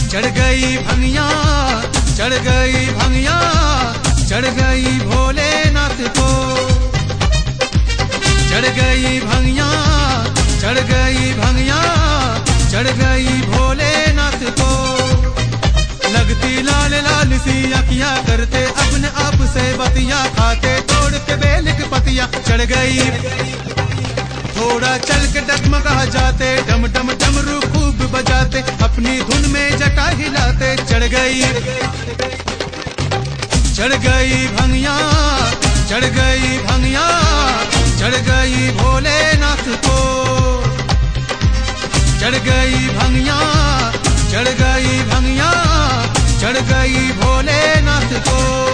चढ़ गई भंगिया, चढ़ गई भंगिया, चढ़ गई भोलेनाथ को। चढ़ गई भंगिया, चढ़ गई भंगिया, चढ़ गई भोलेनाथ को। लगती लाल लाल सी अखियां, करते अपने आप से बतिया, खाते तोड़ के बेल की पतिया। चढ़ गई थोड़ा चल के डगमगा जाते, डम डम डमरू खूब बजाते, अपनी धुन में जटा हिलाते। चढ़ गई, चढ़ गई भंगिया, चढ़ गई भंगिया, चढ़ गई भोलेनाथ को। चढ़ गई भंगिया, चढ़ गई भंगिया, चढ़ गई भोलेनाथ को।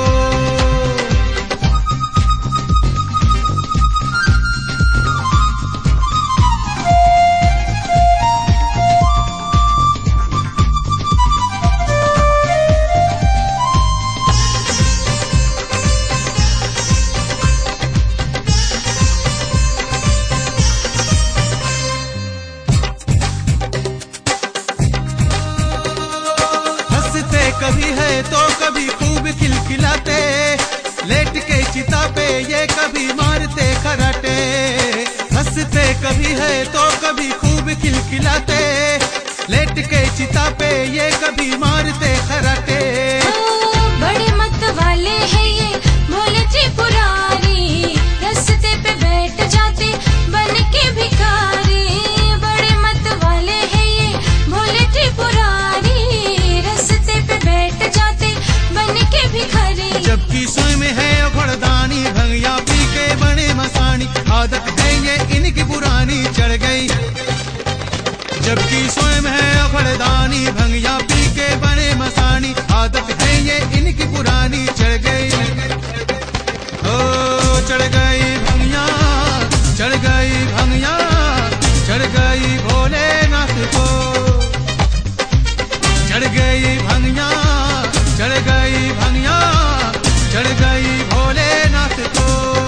कभी है तो कभी खूब खिलखिलाते, लेट के चिता पे ये कभी मारते खराटे। हंसते कभी है तो कभी खूब खिलखिलाते, लेट के चिता पे ये कभी मारते खराटे। बड़े मत वाले हैं ये भोले त्रिपुरारी, रस्ते पे बैठ जाते बन के भिखारी। बड़े मत वाले हैं ये भोले त्रिपुरारी, बैठ जाते बन के भिखारी। जबकि स्वयं है घोड़दानी, भंगिया पी के बने मसानी, आदत है ये इनकी पुरानी। चढ़ गई, जबकि स्वयं है घोड़दानी, भंगिया पी के बने मसानी, आदत है ये इनकी पुरानी। चढ़ गई, ओ चढ़ गई भंगिया, चढ़ गई भंगिया, चढ़ गई भोलेनाथ को। चढ़ गई भंगिया, चढ़ गई भंगिया, चढ़ गई भोलेनाथ को।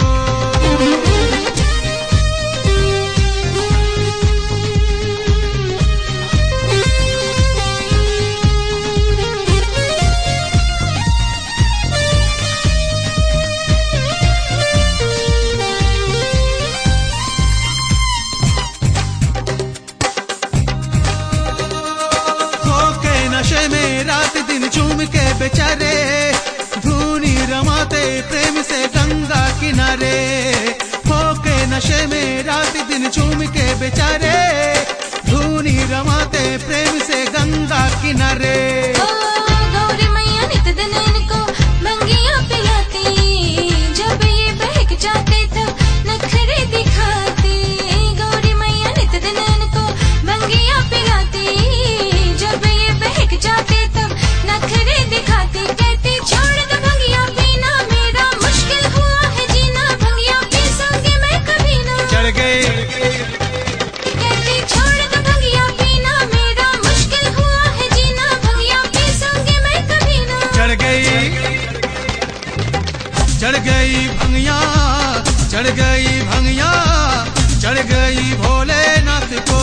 नशे में रात दिन झूम के बेचारे, धूनी रमाते प्रेम से गंगा किनारे। होके नशे में रात दिन झूम के बेचारे, धूनी रमाते प्रेम से गंगा किनारे। गौरी मैया नित दिन इनको भंगिया पिलाती, जब ये बहक जाते तब नखरे दिखाती। गौरी मैया नित दिन इनको भंगिया पिलाती, जब ये बहक जाते तब नखरे दिखाती। कहती छोड़ दो भंगिया पीना, मेरा मुश्किल हुआ है जीना, भंगिया पी सकूंगी मैं कभी ना। चढ़ गए, कहती छोड़ दो भंगिया पीना, मेरा मुश्किल हुआ है जीना, भंगिया पी सकूंगी मैं कभी ना। चढ़ गई, चढ़ गई भंगिया, चढ़ गई भंगिया, चढ़ गई भोलेनाथ को।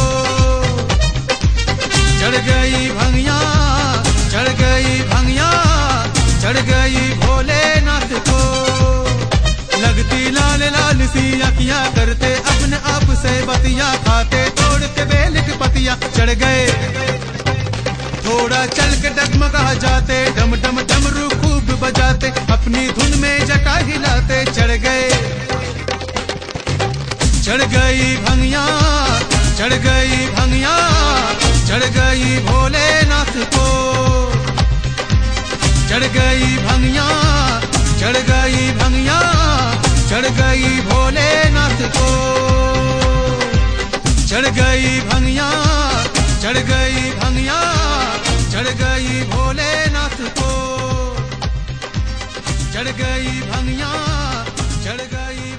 चढ़ गई भंगिया, चढ़ गई भंगिया, चढ़ गई भोलेनाथ को। लगती लाल लाल सी अखियां, करते अपने आप से बतिया, खाते तोड़ के बेल की पतिया। चढ़ गए थोड़ा चल के डगमगा जाते, डम डम डमरू खूब बजाते, अपनी धुन में जटा हिलाते। चढ़ गए, चढ़ गई भंगिया, चढ़ गई भंगिया, चढ़ गई भोलेनाथ को। चढ़ गई भंगिया, चढ़ गई भंगिया, चढ़ गई भोलेनाथ को। चढ़ गई भंगिया, चढ़ गई भंगिया, चढ़ गई भोलेनाथ को। चढ़ गई भंगिया, चढ़ गई